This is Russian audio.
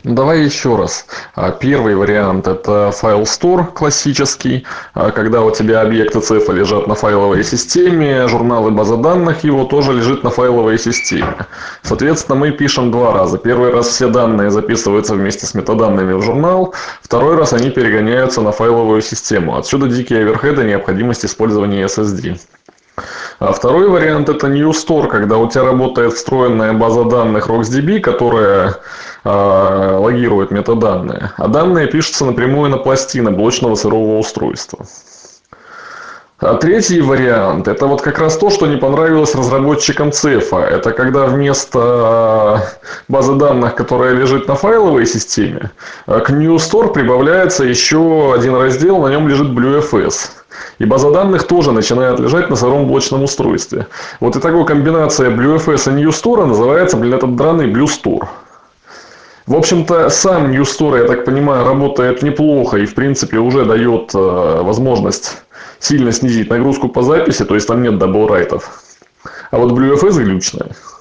Давай еще раз. Первый вариант – это файл store классический, когда у тебя объекты CF лежат на файловой системе, журналы базы данных его тоже лежит на файловой системе. Соответственно, мы пишем два раза. Первый раз все данные записываются вместе с метаданными в журнал, второй раз они перегоняются на файловую систему. Отсюда дикие оверхеды и необходимость использования SSD. А второй вариант – это New Store, когда у тебя работает встроенная база данных RocksDB, которая логирует метаданные, а данные пишутся напрямую на пластины блочного сырого устройства. А третий вариант – это вот как раз то, что не понравилось разработчикам CF. Это когда вместо базы данных, которая лежит на файловой системе, к New Store прибавляется еще один раздел, на нем лежит BlueFS. И база данных тоже начинает лежать на сыром блочном устройстве. Вот и такая комбинация BlueFS и New Store называется, этот драный BlueStore. В общем-то, сам New Store, я так понимаю, работает неплохо и, в принципе, уже дает возможность сильно снизить нагрузку по записи, то есть там нет даблрайтов. А вот BlueFS глючная.